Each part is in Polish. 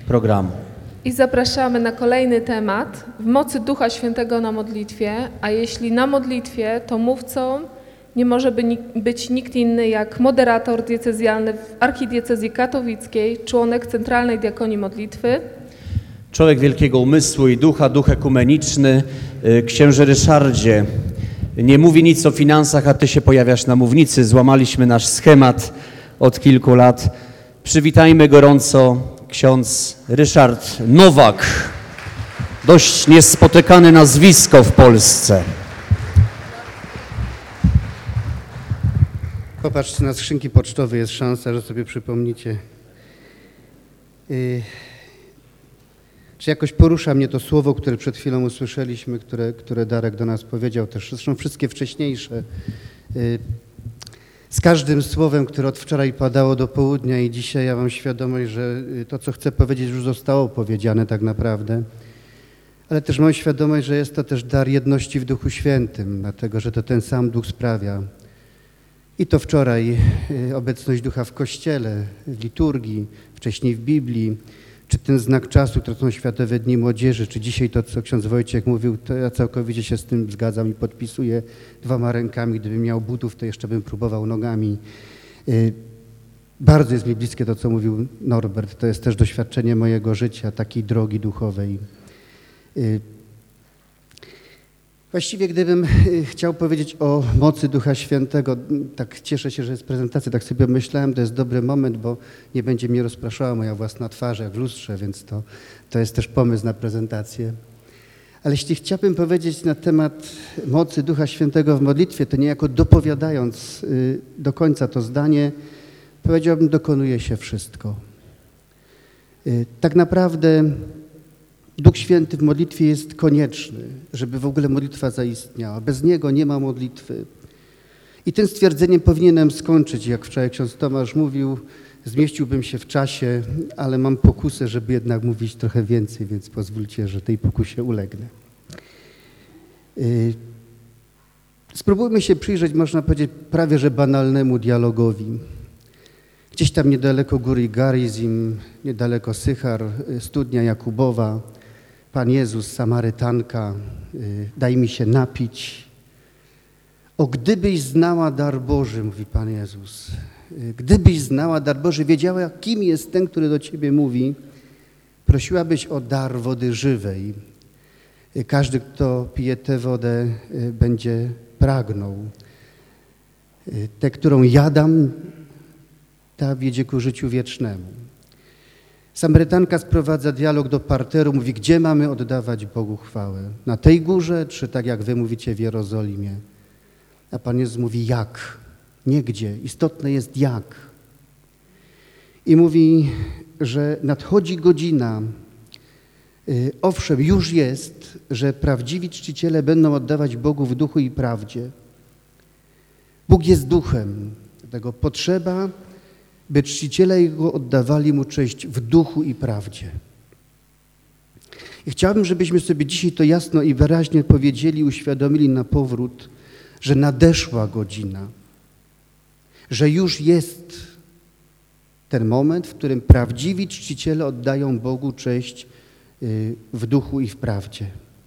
programu. I zapraszamy na kolejny temat w mocy Ducha Świętego na modlitwie, a jeśli na modlitwie, to mówcą nie może być nikt inny jak moderator diecezjalny w archidiecezji katowickiej, członek Centralnej Diakonii Modlitwy. Człowiek wielkiego umysłu i ducha, duch ekumeniczny. Księże Ryszardzie, nie mówi nic o finansach, a ty się pojawiasz na mównicy. Złamaliśmy nasz schemat od kilku lat. Przywitajmy gorąco ksiądz Ryszard Nowak. Dość niespotykane nazwisko w Polsce. Popatrzcie na skrzynki pocztowe, jest szansa, że sobie przypomnicie. Czy jakoś porusza mnie to słowo, które przed chwilą usłyszeliśmy, które Darek do nas powiedział, też zresztą wszystkie wcześniejsze. Z każdym słowem, które od wczoraj padało do południa i dzisiaj, ja mam świadomość, że to, co chcę powiedzieć, już zostało powiedziane tak naprawdę. Ale też mam świadomość, że jest to też dar jedności w Duchu Świętym, dlatego że to ten sam Duch sprawia. I to wczoraj obecność Ducha w Kościele, w liturgii, wcześniej w Biblii, czy ten znak czasu, to są Światowe Dni Młodzieży, czy dzisiaj to, co ksiądz Wojciech mówił, to ja całkowicie się z tym zgadzam i podpisuję 2 rękami. Gdybym miał butów, to jeszcze bym próbował nogami. Bardzo jest mi bliskie to, co mówił Norbert. To jest też doświadczenie mojego życia, takiej drogi duchowej. Właściwie gdybym chciał powiedzieć o mocy Ducha Świętego, tak cieszę się, że jest prezentacja, tak sobie myślałem, to jest dobry moment, bo nie będzie mnie rozpraszała moja własna twarz jak w lustrze, więc to jest też pomysł na prezentację. Ale jeśli chciałbym powiedzieć na temat mocy Ducha Świętego w modlitwie, to niejako dopowiadając do końca to zdanie, powiedziałbym, dokonuje się wszystko. Tak naprawdę Duch Święty w modlitwie jest konieczny, żeby w ogóle modlitwa zaistniała. Bez Niego nie ma modlitwy. I tym stwierdzeniem powinienem skończyć. Jak wczoraj ksiądz Tomasz mówił, zmieściłbym się w czasie, ale mam pokusę, żeby jednak mówić trochę więcej, więc pozwólcie, że tej pokusie ulegnę. Spróbujmy się przyjrzeć, można powiedzieć, prawie że banalnemu dialogowi. Gdzieś tam niedaleko góry Garizim, niedaleko Sychar, studnia Jakubowa, Pan Jezus, Samarytanka, daj mi się napić. O, gdybyś znała dar Boży, mówi Pan Jezus, gdybyś znała dar Boży, wiedziała, kim jest ten, który do ciebie mówi, prosiłabyś o dar wody żywej. Każdy, kto pije tę wodę, będzie pragnął. Tę, którą ja dam, ta wiedzie ku życiu wiecznemu. Samarytanka sprowadza dialog do parteru, mówi, gdzie mamy oddawać Bogu chwałę? Na tej górze, czy tak jak wy mówicie w Jerozolimie? A Pan Jezus mówi, jak? Nie gdzie. Istotne jest jak. I mówi, że nadchodzi godzina, owszem, już jest, że prawdziwi czciciele będą oddawać Bogu w duchu i prawdzie. Bóg jest duchem, dlatego potrzeba, by czciciele Jego oddawali Mu cześć w duchu i prawdzie. I chciałbym, żebyśmy sobie dzisiaj to jasno i wyraźnie powiedzieli, uświadomili na powrót, że nadeszła godzina, że już jest ten moment, w którym prawdziwi czciciele oddają Bogu cześć w duchu i w prawdzie.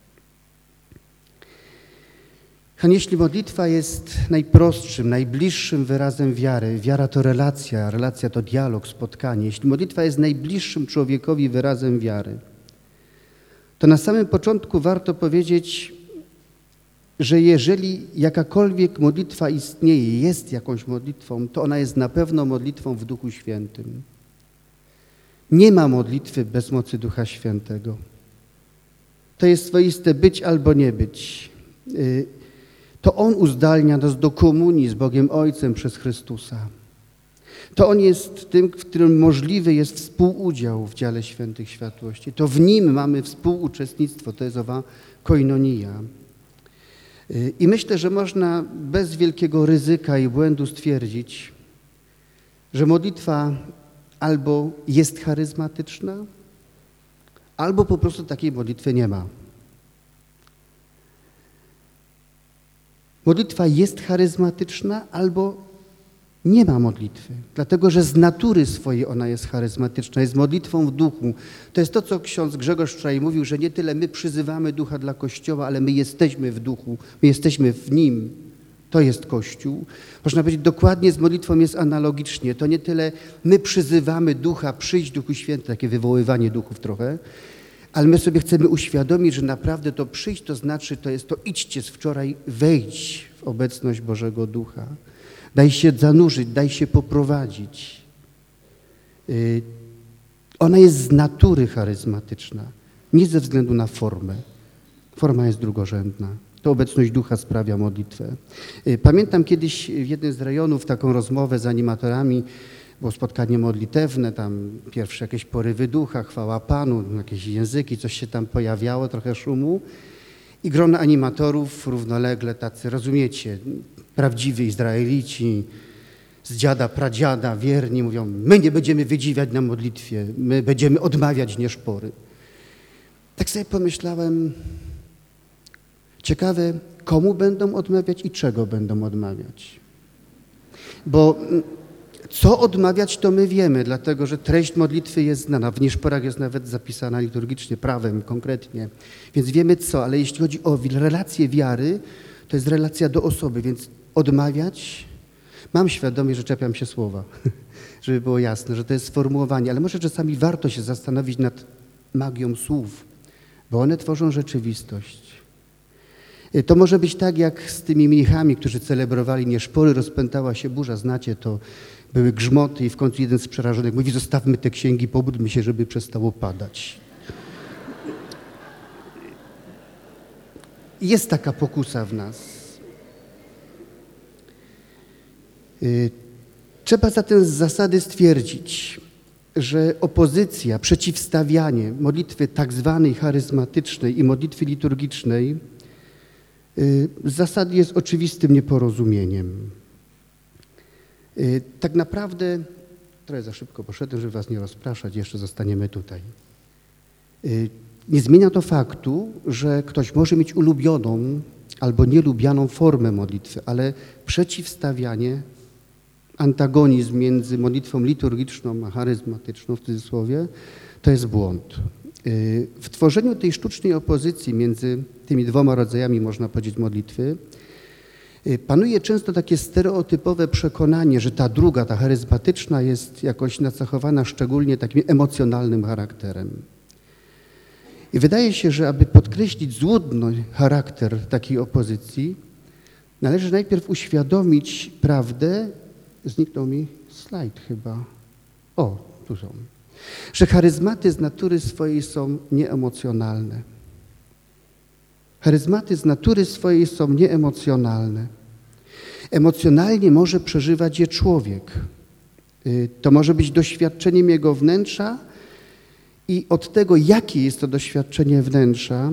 Jeśli modlitwa jest najprostszym, najbliższym wyrazem wiary, wiara to relacja, relacja to dialog, spotkanie. Jeśli modlitwa jest najbliższym człowiekowi wyrazem wiary, to na samym początku warto powiedzieć, że jeżeli jakakolwiek modlitwa istnieje, jest jakąś modlitwą, to ona jest na pewno modlitwą w Duchu Świętym. Nie ma modlitwy bez mocy Ducha Świętego. To jest swoiste być albo nie być. To On uzdalnia nas do komunii z Bogiem Ojcem przez Chrystusa. To On jest tym, w którym możliwy jest współudział w dziale świętych światłości. To w Nim mamy współuczestnictwo, to jest owa koinonia. I myślę, że można bez wielkiego ryzyka i błędu stwierdzić, że modlitwa albo jest charyzmatyczna, albo po prostu takiej modlitwy nie ma. Modlitwa jest charyzmatyczna, albo Nie ma modlitwy, dlatego że z natury swojej ona jest charyzmatyczna, jest modlitwą w duchu. To jest to, co ksiądz Grzegorz wczoraj mówił, że nie tyle my przyzywamy ducha dla Kościoła, ale my jesteśmy w duchu, my jesteśmy w nim. To jest Kościół. Można powiedzieć, dokładnie z modlitwą jest analogicznie. To nie tyle my przyzywamy ducha, przyjdź Duchu Święty, takie wywoływanie duchów trochę, ale my sobie chcemy uświadomić, że naprawdę to przyjść, to znaczy, to jest to idźcie z wczoraj, wejdź w obecność Bożego Ducha. Daj się zanurzyć, daj się poprowadzić. Ona jest z natury charyzmatyczna, nie ze względu na formę. Forma jest drugorzędna. To obecność Ducha sprawia modlitwę. Pamiętam kiedyś w jednym z rejonów taką rozmowę z animatorami, było spotkanie modlitewne, tam pierwsze jakieś porywy ducha, chwała Panu, jakieś języki, coś się tam pojawiało, trochę szumu. I grono animatorów równolegle tacy, rozumiecie, prawdziwi Izraelici, z dziada, pradziada, wierni, mówią, my nie będziemy wydziwiać na modlitwie, my będziemy odmawiać nieszpory. Tak sobie pomyślałem, ciekawe, komu będą odmawiać i czego będą odmawiać. Bo co odmawiać, to my wiemy, dlatego że treść modlitwy jest znana. W nieszporach jest nawet zapisana liturgicznie, prawem konkretnie. Więc wiemy co, ale jeśli chodzi o relację wiary, to jest relacja do osoby, więc odmawiać, mam świadomość, że czepiam się słowa, żeby było jasne, że to jest sformułowanie, ale może czasami warto się zastanowić nad magią słów, bo one tworzą rzeczywistość. To może być tak, jak z tymi mnichami, którzy celebrowali nieszpory, rozpętała się burza, znacie to, były grzmoty i w końcu jeden z przerażonych mówi, zostawmy te księgi, pobudźmy się, żeby przestało padać. Jest taka pokusa w nas. Trzeba zatem z zasady stwierdzić, że opozycja, przeciwstawianie modlitwy tak zwanej charyzmatycznej i modlitwy liturgicznej z zasady jest oczywistym nieporozumieniem. Tak naprawdę, trochę za szybko poszedłem, żeby was nie rozpraszać, jeszcze zostaniemy tutaj. Nie zmienia to faktu, że ktoś może mieć ulubioną albo nielubianą formę modlitwy, ale przeciwstawianie, antagonizm między modlitwą liturgiczną a charyzmatyczną, w cudzysłowie, to jest błąd. W tworzeniu tej sztucznej opozycji między tymi dwoma rodzajami, można powiedzieć, modlitwy, panuje często takie stereotypowe przekonanie, że ta druga, ta charyzmatyczna jest jakoś nacechowana szczególnie takim emocjonalnym charakterem. I wydaje się, że aby podkreślić złudny charakter takiej opozycji, należy najpierw uświadomić prawdę, zniknął mi slajd chyba, o, tu są, że charyzmaty z natury swojej są nieemocjonalne. Charyzmaty z natury swojej są nieemocjonalne. Emocjonalnie może przeżywać je człowiek. To może być doświadczeniem jego wnętrza i od tego, jakie jest to doświadczenie wnętrza,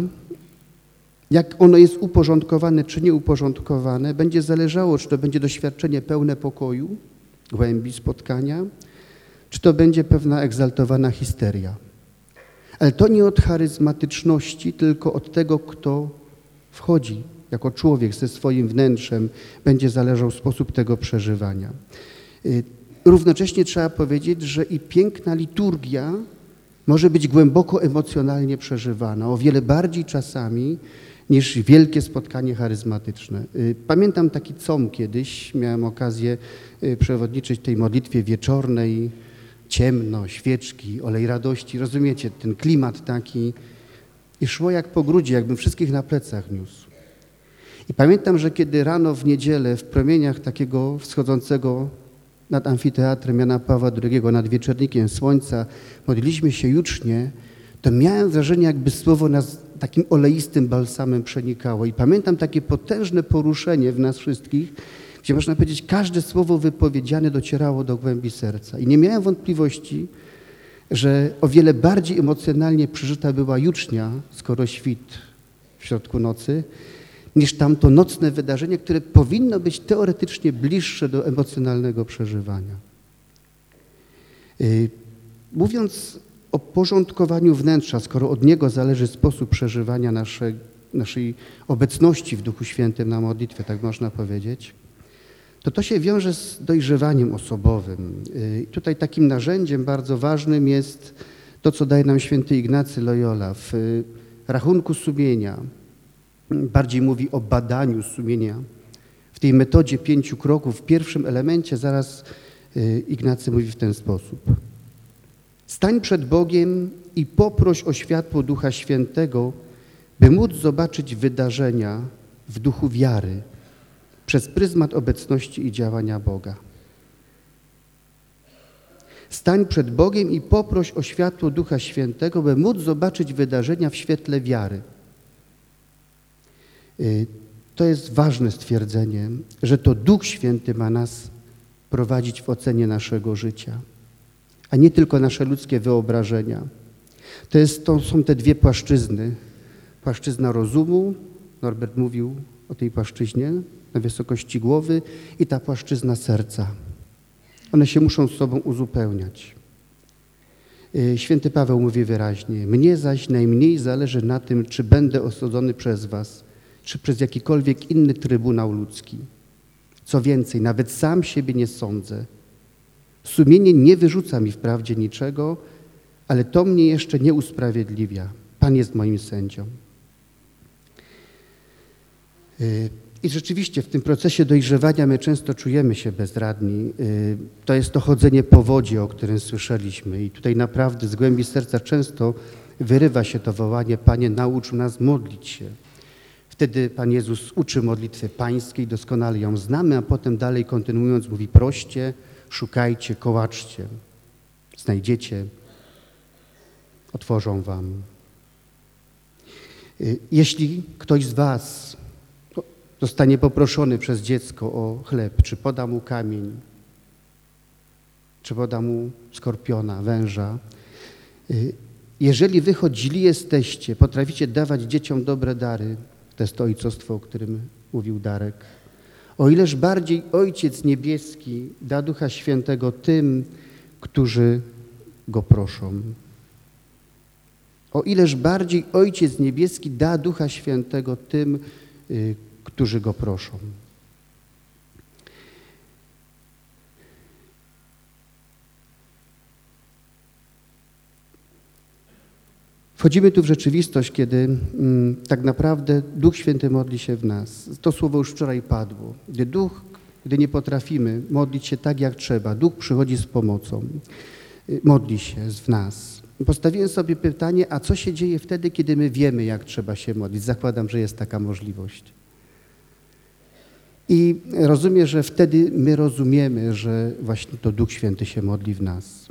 jak ono jest uporządkowane czy nieuporządkowane, będzie zależało, czy to będzie doświadczenie pełne pokoju, głębi spotkania, czy to będzie pewna egzaltowana histeria. Ale to nie od charyzmatyczności, tylko od tego, kto wchodzi jako człowiek ze swoim wnętrzem, będzie zależał sposób tego przeżywania. Równocześnie trzeba powiedzieć, że i piękna liturgia może być głęboko emocjonalnie przeżywana, o wiele bardziej czasami niż wielkie spotkanie charyzmatyczne. Pamiętam taki com kiedyś, miałem okazję przewodniczyć tej modlitwie wieczornej, ciemno, świeczki, olej radości, rozumiecie, ten klimat taki i szło jak po grudzie, jakbym wszystkich na plecach niósł. I pamiętam, że kiedy rano w niedzielę w promieniach takiego wschodzącego nad amfiteatrem Jana Pawła II, nad wieczornikiem słońca modliliśmy się jucznie, to miałem wrażenie, jakby słowo nas takim oleistym balsamem przenikało. I pamiętam takie potężne poruszenie w nas wszystkich, gdzie można powiedzieć, każde słowo wypowiedziane docierało do głębi serca. I nie miałem wątpliwości, że o wiele bardziej emocjonalnie przeżyta była jucznia, skoro świt w środku nocy, niż tamto nocne wydarzenie, które powinno być teoretycznie bliższe do emocjonalnego przeżywania. Mówiąc o porządkowaniu wnętrza, skoro od niego zależy sposób przeżywania naszej obecności w Duchu Świętym na modlitwie, tak można powiedzieć, to się wiąże z dojrzewaniem osobowym. Tutaj takim narzędziem bardzo ważnym jest to, co daje nam święty Ignacy Loyola w rachunku sumienia. Bardziej mówi o badaniu sumienia. W tej metodzie 5 kroków, w pierwszym elemencie zaraz Ignacy mówi w ten sposób. Stań przed Bogiem i poproś o światło Ducha Świętego, by móc zobaczyć wydarzenia w duchu wiary przez pryzmat obecności i działania Boga. Stań przed Bogiem i poproś o światło Ducha Świętego, by móc zobaczyć wydarzenia w świetle wiary. To jest ważne stwierdzenie, że to Duch Święty ma nas prowadzić w ocenie naszego życia, a nie tylko nasze ludzkie wyobrażenia. To są te dwie płaszczyzny. Płaszczyzna rozumu, Norbert mówił o tej płaszczyźnie na wysokości głowy, i ta płaszczyzna serca. One się muszą z sobą uzupełniać. Święty Paweł mówi wyraźnie, mnie zaś najmniej zależy na tym, czy będę osądzony przez was, czy przez jakikolwiek inny trybunał ludzki. Co więcej, nawet sam siebie nie sądzę. Sumienie nie wyrzuca mi wprawdzie niczego, ale to mnie jeszcze nie usprawiedliwia. Pan jest moim sędzią. I rzeczywiście w tym procesie dojrzewania my często czujemy się bezradni. To jest to chodzenie po wodzie, o którym słyszeliśmy. I tutaj naprawdę z głębi serca często wyrywa się to wołanie, Panie, naucz nas modlić się. Wtedy Pan Jezus uczy modlitwy pańskiej, doskonale ją znamy, a potem dalej kontynuując mówi, proście, szukajcie, kołaczcie, znajdziecie, otworzą wam. Jeśli ktoś z was zostanie poproszony przez dziecko o chleb, czy poda mu kamień, czy poda mu skorpiona, węża, jeżeli wy choć źli jesteście, potraficie dawać dzieciom dobre dary, to jest to ojcostwo, o którym mówił Darek, o ileż bardziej Ojciec Niebieski da Ducha Świętego tym, którzy Go proszą. O ileż bardziej Ojciec Niebieski da Ducha Świętego tym, którzy Go proszą. Wchodzimy tu w rzeczywistość, kiedy tak naprawdę Duch Święty modli się w nas. To słowo już wczoraj padło. Gdy nie potrafimy modlić się tak, jak trzeba, Duch przychodzi z pomocą, modli się w nas. Postawiłem sobie pytanie, a co się dzieje wtedy, kiedy my wiemy, jak trzeba się modlić? Zakładam, że jest taka możliwość. I rozumiem, że wtedy my rozumiemy, że właśnie to Duch Święty się modli w nas.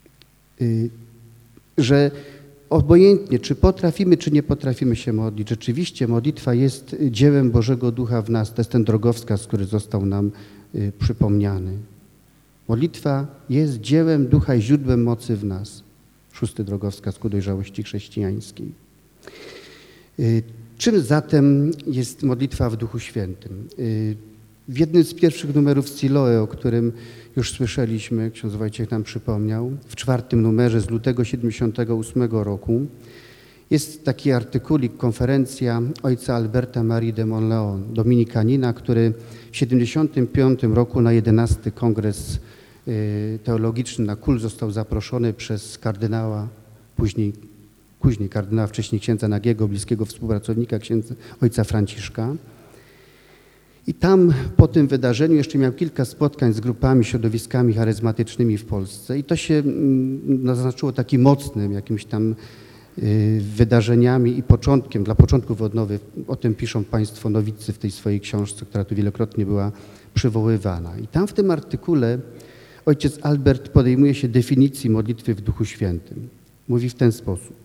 Że obojętnie, czy potrafimy, czy nie potrafimy się modlić, rzeczywiście modlitwa jest dziełem Bożego Ducha w nas. To jest ten drogowskaz, który został nam przypomniany. Modlitwa jest dziełem Ducha i źródłem mocy w nas. 6. drogowskaz ku dojrzałości chrześcijańskiej. Czym zatem jest modlitwa w Duchu Świętym? W jednym z pierwszych numerów Siloe, o którym już słyszeliśmy, ksiądz Wojciech nam przypomniał, w 4. numerze z lutego 78 roku jest taki artykulik, konferencja ojca Alberta Marie de Monleon, dominikanina, który w 75 roku na 11. kongres teologiczny na Kul został zaproszony przez kardynała, później kardynała, wcześniej księdza Nagiego, bliskiego współpracownika ojca Franciszka. I tam po tym wydarzeniu jeszcze miał kilka spotkań z grupami, środowiskami charyzmatycznymi w Polsce i to się naznaczyło takim mocnym jakimś tam wydarzeniami i początkiem, dla początków odnowy, o tym piszą Państwo nowicy w tej swojej książce, która tu wielokrotnie była przywoływana. I tam w tym artykule ojciec Albert podejmuje się definicji modlitwy w Duchu Świętym. Mówi w ten sposób.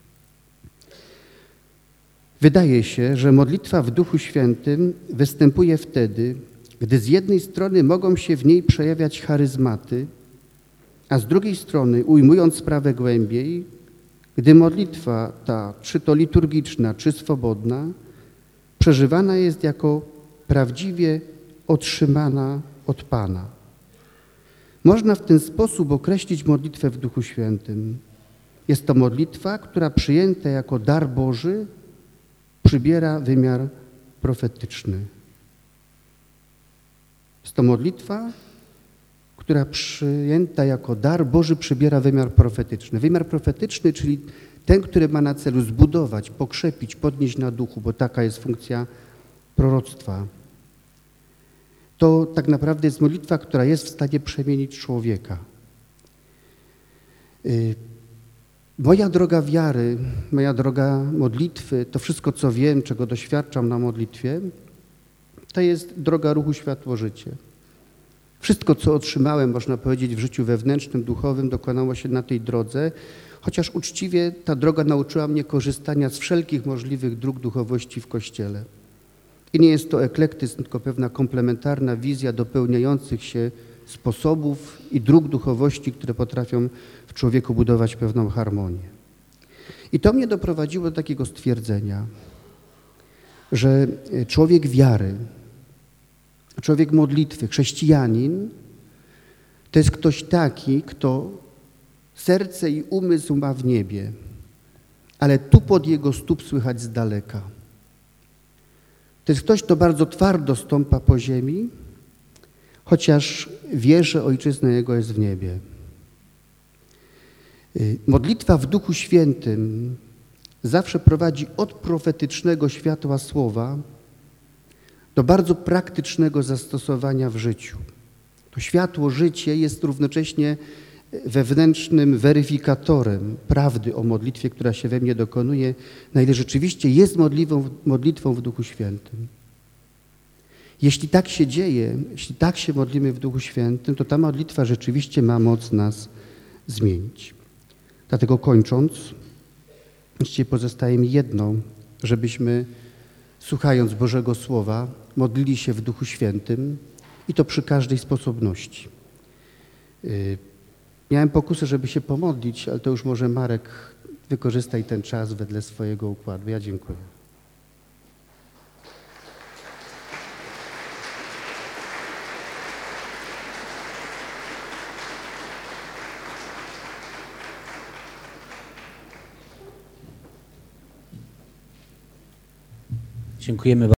Wydaje się, że modlitwa w Duchu Świętym występuje wtedy, gdy z jednej strony mogą się w niej przejawiać charyzmaty, a z drugiej strony, ujmując sprawę głębiej, gdy modlitwa ta, czy to liturgiczna, czy swobodna, przeżywana jest jako prawdziwie otrzymana od Pana. Można w ten sposób określić modlitwę w Duchu Świętym. Jest to modlitwa, która przyjęta jako dar Boży przybiera wymiar profetyczny. Jest to modlitwa, która przyjęta jako dar Boży przybiera wymiar profetyczny. Wymiar profetyczny, czyli ten, który ma na celu zbudować, pokrzepić, podnieść na duchu, bo taka jest funkcja proroctwa. To tak naprawdę jest modlitwa, która jest w stanie przemienić człowieka. Moja droga wiary, moja droga modlitwy, to wszystko, co wiem, czego doświadczam na modlitwie, to jest droga ruchu, światło, życie. Wszystko, co otrzymałem, można powiedzieć, w życiu wewnętrznym, duchowym, dokonało się na tej drodze, chociaż uczciwie ta droga nauczyła mnie korzystania z wszelkich możliwych dróg duchowości w Kościele. I nie jest to eklektyzm, tylko pewna komplementarna wizja dopełniających się sposobów i dróg duchowości, które potrafią w człowieku budować pewną harmonię. I to mnie doprowadziło do takiego stwierdzenia, że człowiek wiary, człowiek modlitwy, chrześcijanin, to jest ktoś taki, kto serce i umysł ma w niebie, ale tu pod jego stóp słychać z daleka. To jest ktoś, kto bardzo twardo stąpa po ziemi, chociaż wie, że ojczyzna jego jest w niebie. Modlitwa w Duchu Świętym zawsze prowadzi od profetycznego światła słowa do bardzo praktycznego zastosowania w życiu. To światło, życie jest równocześnie wewnętrznym weryfikatorem prawdy o modlitwie, która się we mnie dokonuje, na ile rzeczywiście jest modlitwą w Duchu Świętym. Jeśli tak się dzieje, jeśli tak się modlimy w Duchu Świętym, to ta modlitwa rzeczywiście ma moc nas zmienić. Dlatego kończąc, dzisiaj pozostaje mi jedno, żebyśmy słuchając Bożego Słowa modlili się w Duchu Świętym i to przy każdej sposobności. Miałem pokusę, żeby się pomodlić, ale to już może Marek wykorzystaj ten czas wedle swojego układu. Ja dziękuję. Dziękujemy.